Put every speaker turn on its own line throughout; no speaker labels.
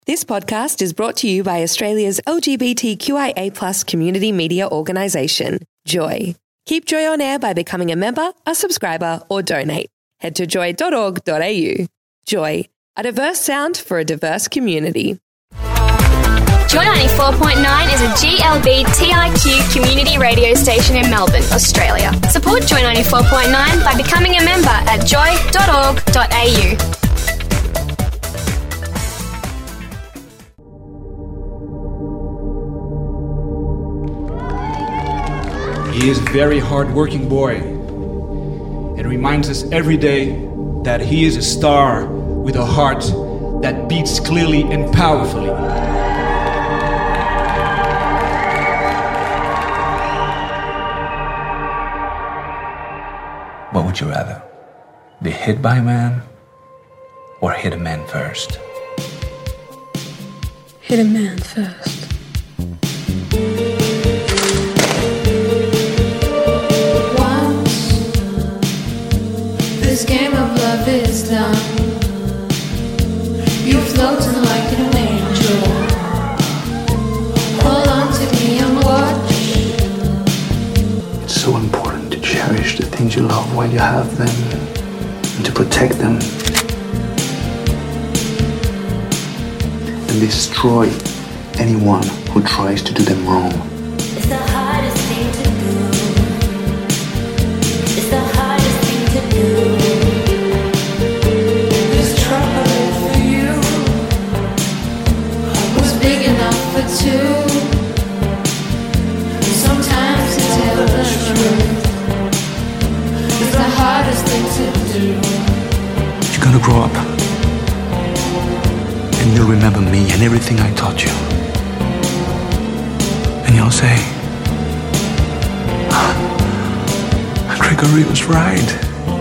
This podcast is brought to you by Australia's LGBTQIA+ community media organisation, Joy. Keep Joy on air by becoming a member, a subscriber, or donate. Head to joy.org.au. Joy, a diverse sound for a diverse community.
Joy 94.9 is a GLBTIQ community radio station in Melbourne, Australia. Support Joy 94.9 by becoming a member at joy.org.au.
He is a very hard-working boy and reminds us every day that he is a star with a heart that beats clearly and powerfully.
What would you rather? Be hit by a man or hit a man first?
Hit a man first.
This game of love is done. You're floating like an angel. Hold on to me and watch.
It's so important to cherish the things you love while you have them and to protect them and destroy anyone who tries to do them wrong.
It's the hardest thing to do. It's the hardest thing to do. This trouble for you was big enough for two. Sometimes to tell the truth is the hardest thing to do.
You're gonna grow up and you'll remember me and everything I taught you. And you'll say, Gregory was right.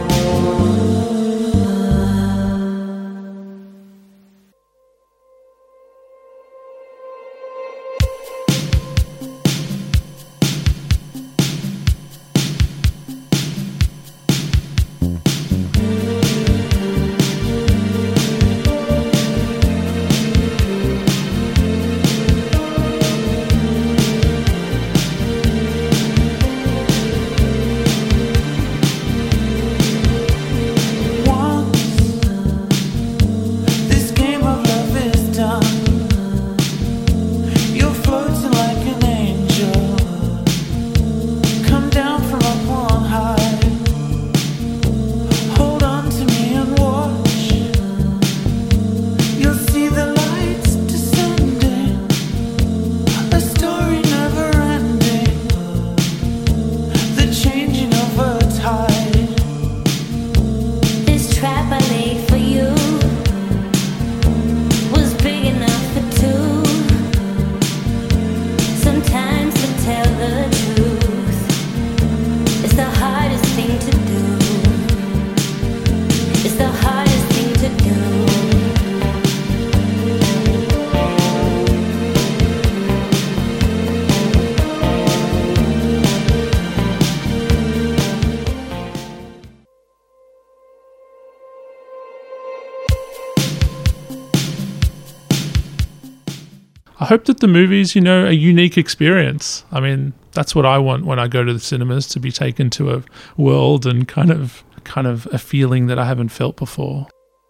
I hope that the movie's, a unique experience. I mean, that's what I want when I go to the cinemas, to be taken to a world and kind of a feeling that I haven't felt before.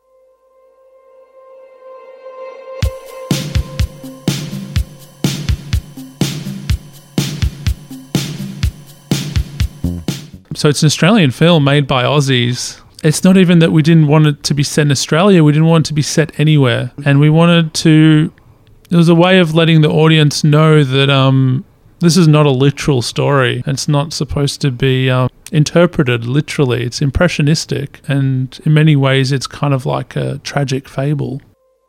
So it's an Australian film made by Aussies. It's not even that we didn't want it to be set in Australia. We didn't want it to be set anywhere. And we wanted to... It was a way of letting the audience know that this is not a literal story. It's not supposed to be interpreted literally. It's impressionistic. And in many ways, it's kind of like a tragic fable.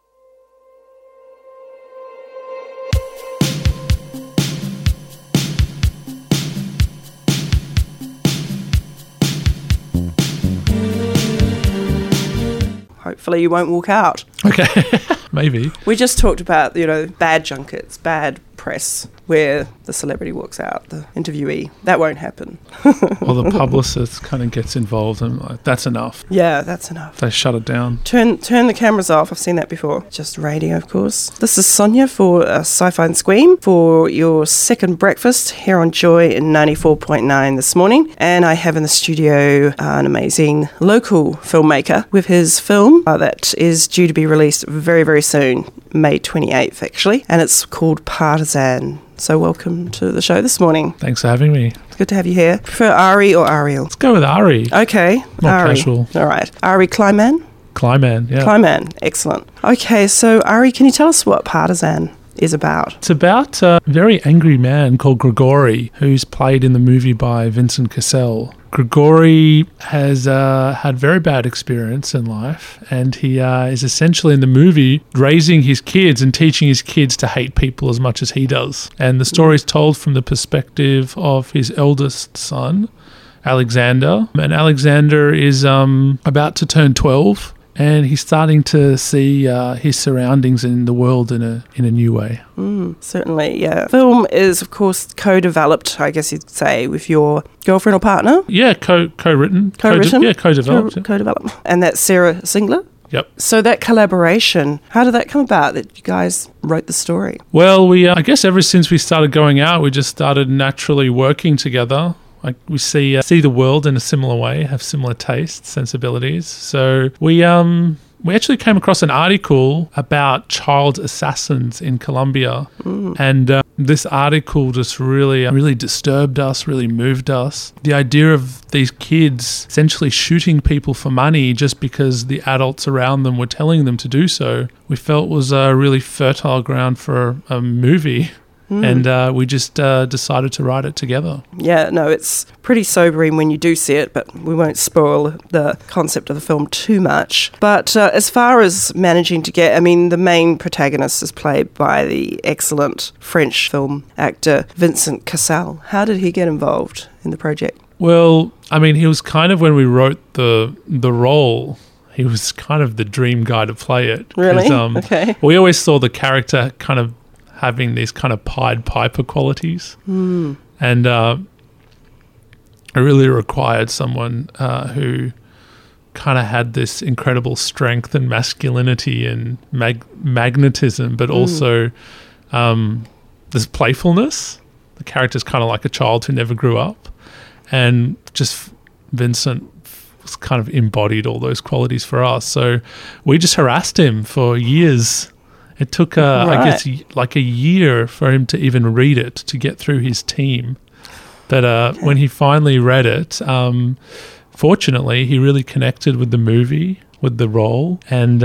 Hopefully you won't walk out.
Okay, maybe.
We just talked about, bad junkets, bad press where the celebrity walks out, the interviewee. That won't happen.
Well, the publicist kind of gets involved and like, that's enough.
Yeah, that's enough.
They shut it down.
Turn the cameras off. I've seen that before. Just radio, of course. This is Sonia for Sci-Fi and Squeam for your second breakfast here on Joy in 94.9 this morning. And I have in the studio an amazing local filmmaker with his film that is due to be released very, very soon, May 28th actually. And it's called Partisan. So welcome to the show this morning.
Thanks for having me.
It's good to have you here. Prefer Ari or Ariel?
Let's go with Ari.
Okay.
More
Ari.
casual.
All right. Ari Kleiman?
Kleiman, yeah.
Kleiman, excellent. Okay, so Ari, can you tell us what Partisan is about?
It's about a very angry man called Grigori, who's played in the movie by Vincent Cassel. Grigori has had very bad experience in life, and he is essentially in the movie raising his kids and teaching his kids to hate people as much as he does. And the story is told from the perspective of his eldest son, Alexander. And Alexander is about to turn 12. And he's starting to see his surroundings in the world in a new way.
Certainly, yeah. Film is, of course, co-developed, I guess you'd say, with your girlfriend or partner.
Yeah, co-written.
Co-written?
Co-developed.
Co-developed. And that's Sarah Singler?
Yep.
So that collaboration, how did that come about that you guys wrote the story?
Well, we I guess ever since we started going out, we just started naturally working together. Like we see the world in a similar way, have similar tastes, sensibilities. So we actually came across an article about child assassins in Colombia, and this article just really disturbed us, really moved us. The idea of these kids essentially shooting people for money just because the adults around them were telling them to do so, we felt was a really fertile ground for a movie. And we just decided to write it together.
Yeah, no, it's pretty sobering when you do see it, but we won't spoil the concept of the film too much. But as far as managing to get, I mean, the main protagonist is played by the excellent French film actor Vincent Cassel. How did he get involved in the project?
Well, I mean, he was kind of, when we wrote the role, he was kind of the dream guy to play it.
Really? Okay.
We always saw the character kind of having these kind of Pied Piper qualities. And it really required someone who kind of had this incredible strength and masculinity and magnetism, but also this playfulness. The character's kind of like a child who never grew up. And just Vincent was kind of embodied all those qualities for us. So we just harassed him for years. It took, I guess, like a year for him to even read it, to get through his team. But when he finally read it, fortunately, he really connected with the movie, with the role, and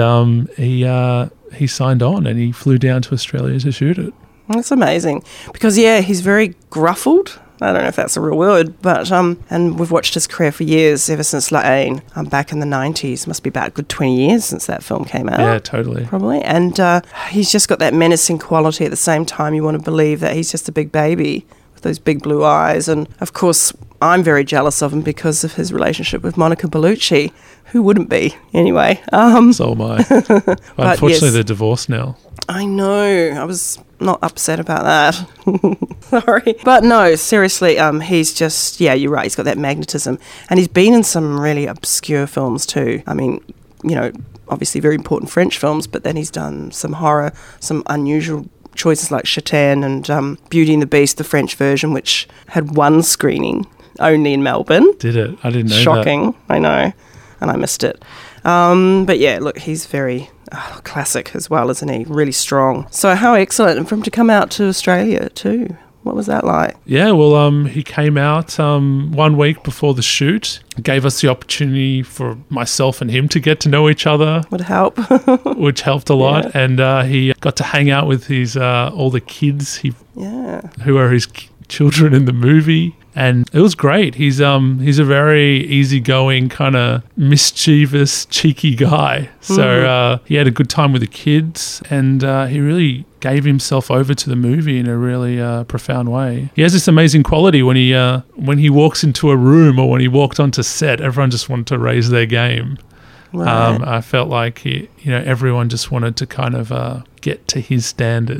he signed on and he flew down to Australia to shoot it.
That's amazing. Because, yeah, he's very gruffled. I don't know if that's a real word, but and we've watched his career for years, ever since La Haine, back in the 90s. Must be about a good 20 years since that film came out.
Yeah, totally.
Probably. And he's just got that menacing quality. At the same time, you want to believe that he's just a big baby with those big blue eyes. And, of course, I'm very jealous of him because of his relationship with Monica Bellucci. Who wouldn't be? Anyway.
So am I. But unfortunately, they're divorced now.
I know. I was not upset about that. Sorry. But no, seriously, he's just, yeah, you're right. He's got that magnetism. And he's been in some really obscure films too. I mean, you know, obviously very important French films, but then he's done some horror, some unusual choices like Chitaine and Beauty and the Beast, the French version, which had one screening only in Melbourne.
Did it? I didn't know
Shocking.
that.
I know. And I missed it. But yeah, look, he's very classic as well, isn't he? Really strong. So how excellent. And for him to come out to Australia too. What was that like?
Yeah, well, he came out 1 week before the shoot. Gave us the opportunity for myself and him to get to know each other.
Would help.
Which helped a lot. Yeah. And he got to hang out with his all the kids who are his children in the movie. And it was great. He's a very easygoing, kind of mischievous, cheeky guy. So he had a good time with the kids, and he really gave himself over to the movie in a really profound way. He has this amazing quality when he walks into a room or when he walked onto set, everyone just wanted to raise their game.
Right.
I felt like everyone just wanted to kind of get to his standard.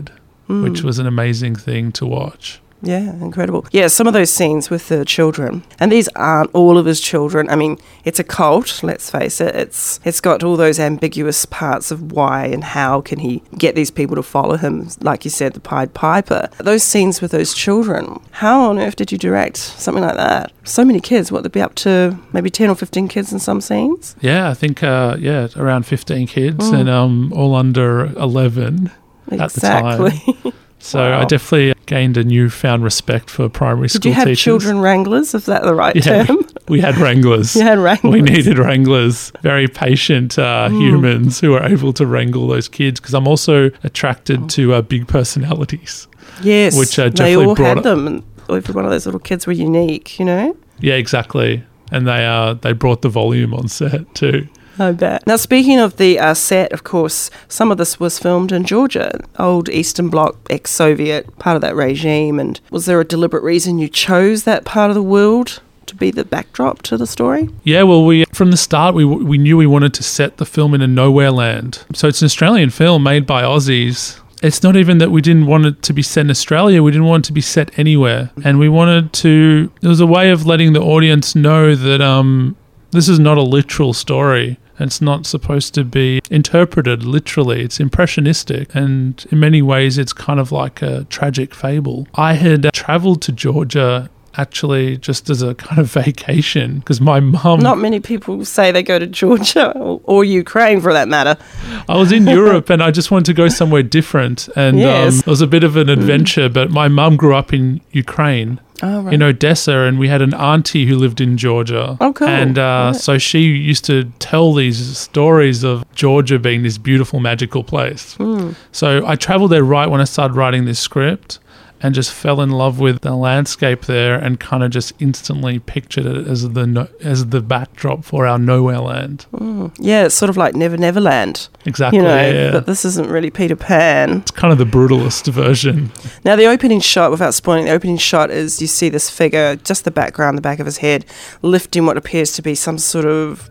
which was an amazing thing to watch.
Yeah, incredible. Yeah, some of those scenes with the children, and these aren't all of his children. I mean, it's a cult, let's face it. It's got all those ambiguous parts of why and how can he get these people to follow him, like you said, the Pied Piper. Those scenes with those children, how on earth did you direct something like that? So many kids, what, they'd be up to maybe 10 or 15 kids in some scenes?
Yeah, I think, around 15 kids and all under 11 at the time. So
Wow.
I definitely gained a newfound respect for primary school
Did you have
teachers.
children wranglers? Is that the right term?
We had wranglers.
You had wranglers.
We needed wranglers, very patient humans who are able to wrangle those kids, because I'm also attracted to big personalities.
Yes,
which
they
definitely
all
brought
had them, and every one of those little kids were unique, you know?
Yeah, exactly. And they brought the volume on set too.
I bet. Now, speaking of the set, of course, some of this was filmed in Georgia, old Eastern Bloc, ex-Soviet, part of that regime. And was there a deliberate reason you chose that part of the world to be the backdrop to the story?
Yeah, well, from the start, we knew we wanted to set the film in a nowhere land. So it's an Australian film made by Aussies. It's not even that we didn't want it to be set in Australia. We didn't want it to be set anywhere. And we wanted to... It was a way of letting the audience know that this is not a literal story. It's not supposed to be interpreted literally. It's impressionistic, and in many ways it's kind of like a tragic fable. I had travelled to Georgia actually just as a kind of vacation, because my mum...
Not many people say they go to Georgia or Ukraine, for that matter.
I was in Europe and I just wanted to go somewhere different, and
Yes.
it was a bit of an adventure, but my mum grew up in Ukraine.
Oh, right.
In Odessa, and we had an auntie who lived in Georgia.
Oh, cool.
And so she used to tell these stories of Georgia being this beautiful, magical place. So I travelled there right when I started writing this script, and just fell in love with the landscape there, and kind of just instantly pictured it as the backdrop for our nowhere land.
Yeah, it's sort of like Never Never Land.
Exactly.
You know,
yeah.
but this isn't really Peter Pan.
It's kind of the brutalist version.
Now, the opening shot, without spoiling, the opening shot is you see this figure, just the background, the back of his head, lifting what appears to be some sort of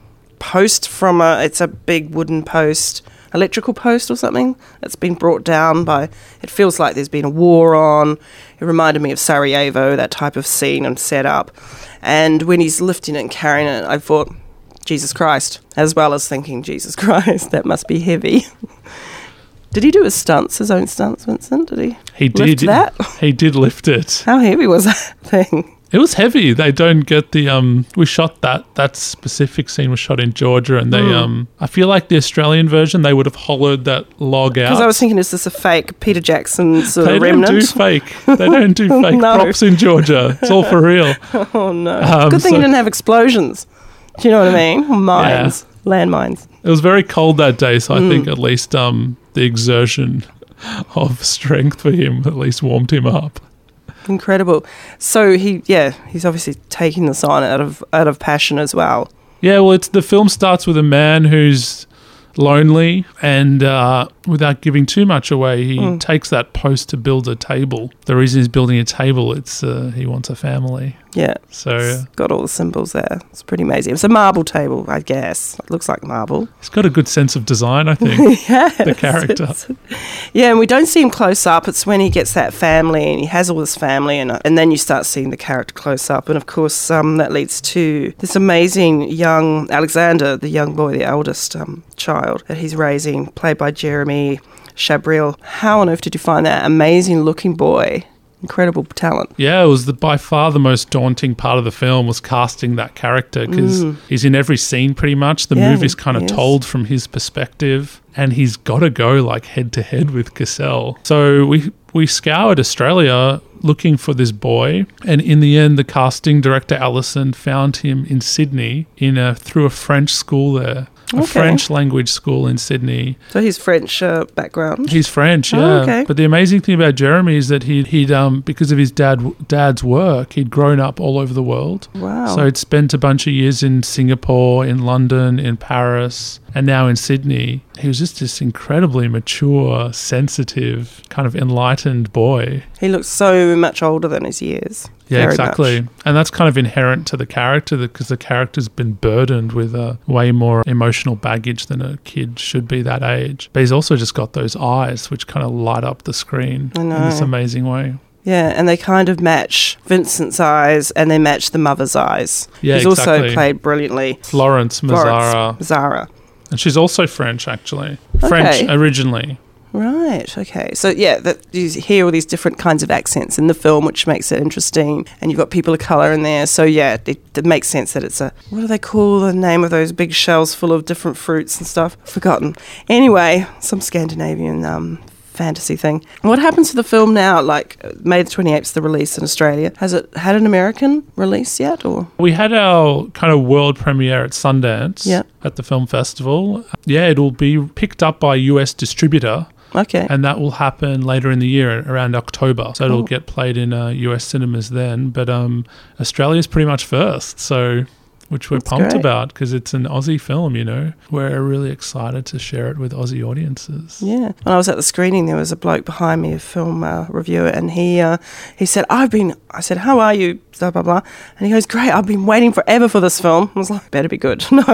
post from it's a big wooden post, electrical post or something that's been brought down by, it feels like there's been a war on. It reminded me of Sarajevo, that type of scene and setup. And when he's lifting it and carrying it, I thought, Jesus Christ, as well as thinking, Jesus Christ, that must be heavy. Did he do his own stunts, Vincent? Did he?
He
lift
did
that?
He did lift it.
How heavy was that thing?
It was heavy. They don't get the we shot that specific scene was shot in Georgia, and they I feel like the Australian version they would have hollowed that log out.
Because I was thinking, is this a fake Peter Jackson sort
they
of
don't
remnant?
do fake. They don't do fake
No.
props in Georgia. It's all for real.
Oh no! Good thing
so-
you didn't have explosions. Do you know what I mean? Or mines, landmines.
It was very cold that day, so I think at least the exertion of strength for him at least warmed him up.
Incredible. So he's obviously taking this on out of passion as well.
Yeah, well, the film starts with a man who's lonely, and without giving too much away, he takes that post to build a table. The reason he's building a table, it's he wants a family.
Yeah.
So
It's got all the symbols there. It's pretty amazing. It's a marble table, I guess. It looks like marble.
he's got a good sense of design, I think. The character.
Yeah, and we don't see him close up. It's when he gets that family and he has all this family, and then you start seeing the character close up. And of course, that leads to this amazing young Alexander, the young boy, the eldest child that he's raising, played by Jeremy Chabril. How on earth did you find that amazing looking boy? Incredible talent.
Yeah, it was by far the most daunting part of the film was casting that character, because he's in every scene pretty much. The
Yeah,
movie's kind of
he is.
told from his perspective, and he's got to go like head to head with Cassell. So we scoured Australia looking for this boy, and in the end, the casting director Alison found him in Sydney through a French school there. A
Okay.
French language school in Sydney.
So he's French background.
He's French, yeah.
Oh, okay.
But the amazing thing about Jeremy is that he'd because of his dad's work, he'd grown up all over the world.
Wow.
So he'd spent a bunch of years in Singapore, in London, in Paris, and now in Sydney. He was just this incredibly mature, sensitive, kind of enlightened boy.
He looks so much older than his years.
Yeah,
Very
exactly.
much.
And that's kind of inherent to the character because the character's been burdened with way more emotional baggage than a kid should be that age. But he's also just got those eyes which kind of light up the screen in this amazing way.
Yeah, and they kind of match Vincent's eyes and they match the mother's eyes.
Yeah,
He's
exactly.
also played brilliantly.
Florence Mazzara.
Mazzara.
And she's also French, actually. French originally.
Right, okay. So, yeah, that you hear all these different kinds of accents in the film, which makes it interesting. And you've got people of colour in there. So, yeah, it makes sense that it's a... What do they call the name of those big shells full of different fruits and stuff? Forgotten. Anyway, some Scandinavian fantasy thing. What happens to the film now? Like, May the 28th is the release in Australia. Has it had an American release yet? Or
we had our kind of world premiere at Sundance at the film festival. Yeah, it'll be picked up by a US distributor.
Okay.
And that will happen later in the year, around October. So it'll get played in US cinemas then. But Australia's pretty much first, so... which we're pumped about because it's an Aussie film, you know. We're really excited to share it with Aussie audiences.
Yeah. When I was at the screening, there was a bloke behind me, a film reviewer, and he said, I said, how are you? Blah, blah, blah. And he goes, great, I've been waiting forever for this film. I was like, better be good. No.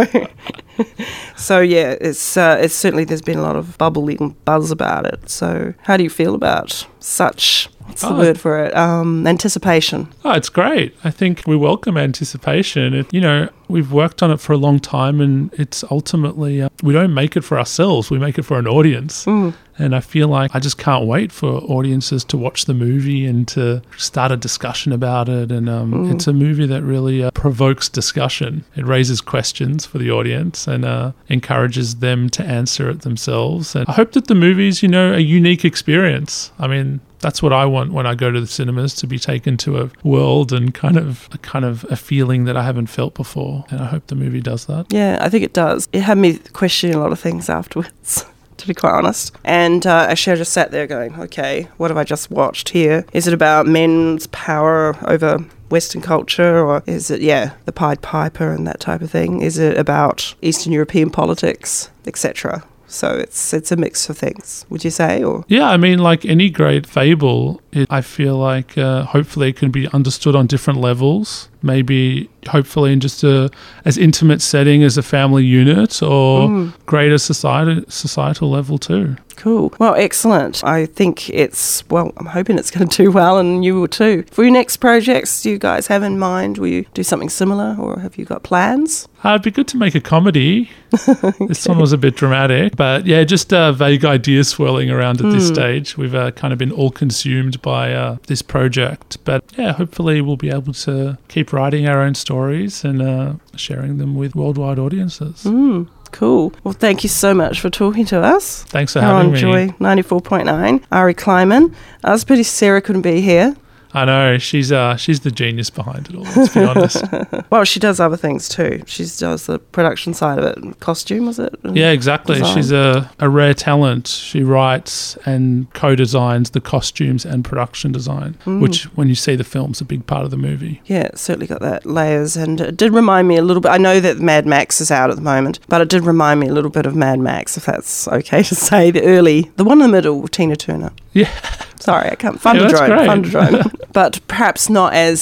So, yeah, it's certainly, there's been a lot of bubbling buzz about it. So how do you feel about such... What's the word for it? Anticipation.
Oh, it's great. I think we welcome anticipation. We've worked on it for a long time and it's ultimately, we don't make it for ourselves. We make it for an audience. And I feel like I just can't wait for audiences to watch the movie and to start a discussion about it. And it's a movie that really provokes discussion. It raises questions for the audience and encourages them to answer it themselves. And I hope that the movie's, a unique experience. I mean, that's what I want when I go to the cinemas, to be taken to a world and kind of a feeling that I haven't felt before. And I hope the movie does that.
Yeah, I think it does. It had me questioning a lot of things afterwards, to be quite honest. And actually I just sat there going, okay, what have I just watched here? Is it about men's power over Western culture, or is it, the Pied Piper and that type of thing? Is it about Eastern European politics, etc.? So it's a mix of things, would you say? Or
yeah, I mean, like any great fable, I feel like hopefully it can be understood on different levels. Maybe, hopefully, in just as intimate setting as a family unit, or greater societal level too.
Cool. Well, excellent. I think I'm hoping it's going to do well, and you will too. For your next projects, do you guys have in mind? Will you do something similar, or have you got plans?
It'd be good to make a comedy. Okay. This one was a bit dramatic, but yeah, just vague ideas swirling around at this stage. We've kind of been all consumed by this project, but yeah, hopefully we'll be able to keep writing our own stories and sharing them with worldwide audiences.
Cool. Well, thank you so much for talking to us.
Thanks for having me.
Joy 94.9. Ari Kleiman. I was pretty Sarah couldn't be here.
I know, she's the genius behind it all, let's be honest.
Well, she does other things too. She does the production side of it. Costume, was it?
Yeah, exactly.
Design.
She's a rare talent. She writes and co-designs the costumes and production design, which, when you see the film's a big part of the movie.
Yeah, it certainly got that layers. And it did remind me a little bit, I know that Mad Max is out at the moment, but it did remind me a little bit of Mad Max, if that's okay to say. The one in the middle with Tina Turner.
Yeah.
Sorry, I can't. Thunderdrome. But perhaps not as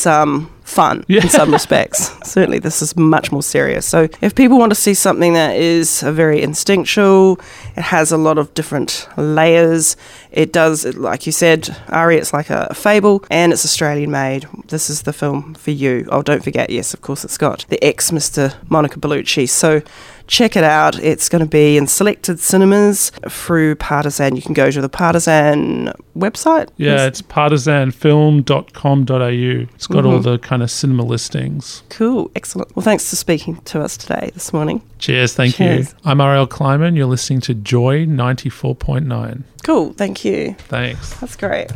fun in some respects. Certainly this is much more serious. So if people want to see something that is very instinctual, it has a lot of different layers. It does, like you said, Ari, it's like a fable, and it's Australian made. This is the film for you. Oh, don't forget, yes, of course, it's got the ex-Mr. Monica Bellucci. So check it out. It's going to be in selected cinemas through Partisan. You can go to the Partisan website.
Yeah, it's partisanfilm.com.au. It's got all the kind of cinema listings.
Cool. Excellent. Well, thanks for speaking to us today, this morning.
Cheers. Thank you. I'm Ariel Kleiman. You're listening to Joy 94.9.
Cool. Thank you.
Thanks.
That's great.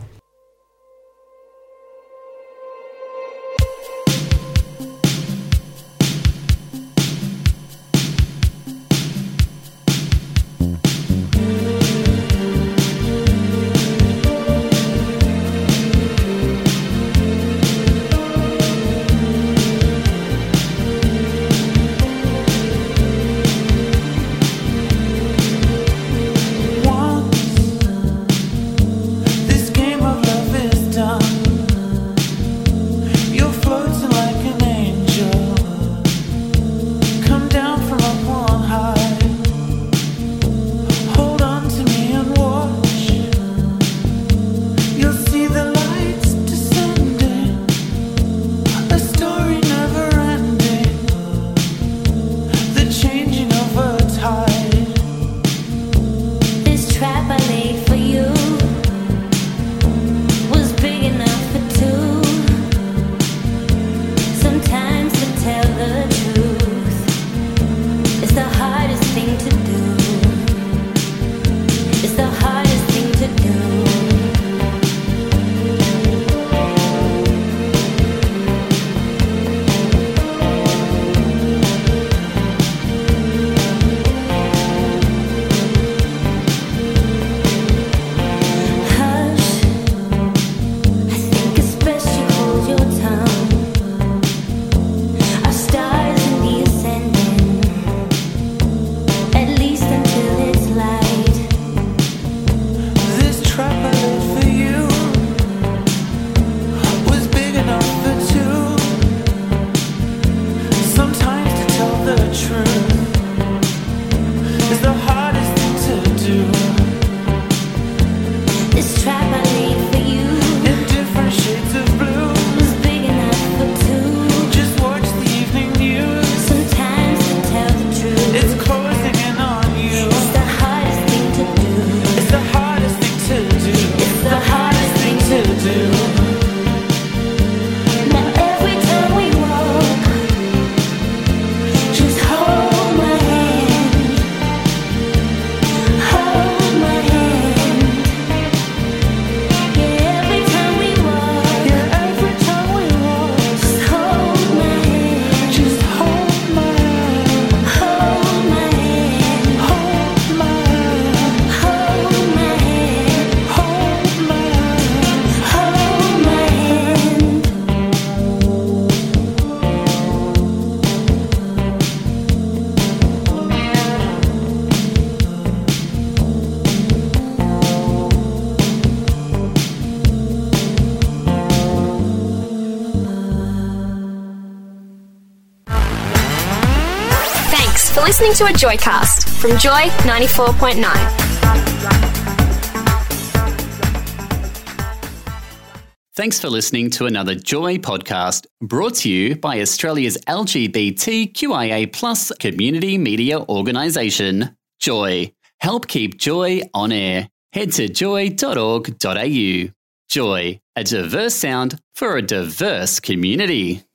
This game
for listening to a Joycast from Joy 94.9.
Thanks for listening to another Joy podcast brought to you by Australia's LGBTQIA+ community media organisation, Joy. Help keep Joy on air. Head to joy.org.au. Joy, a diverse sound for a diverse community.